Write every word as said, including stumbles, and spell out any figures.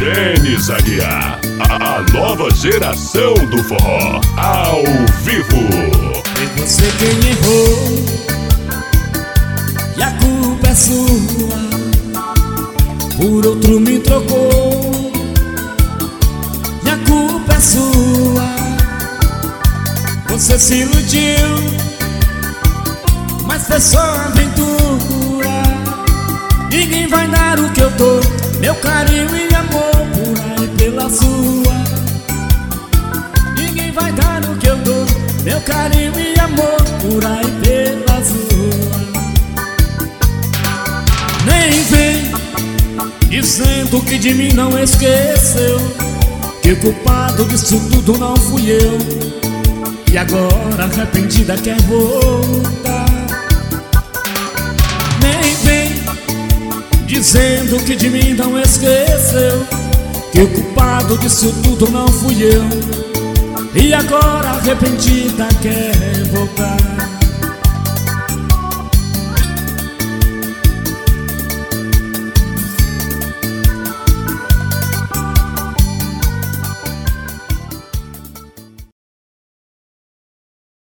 Denis Aguiar, a nova geração do forró, ao vivo. Foi você quem errou e a culpa é sua. Por outro me trocou e a culpa é sua. Você se iludiu, mas foi só aventura. Ninguém vai dar o que eu dou, meu carinho e amor, por aí pela sua. Ninguém vai dar o que eu dou, meu carinho e amor, por aí pela sua. Nem vem dizendo que de mim não esqueceu, que o culpado disso tudo não fui eu, e agora arrependida quer voltar. Nem vem dizendo que de mim não esqueceu, que o culpado disso tudo não fui eu, e agora arrependida quer voltar.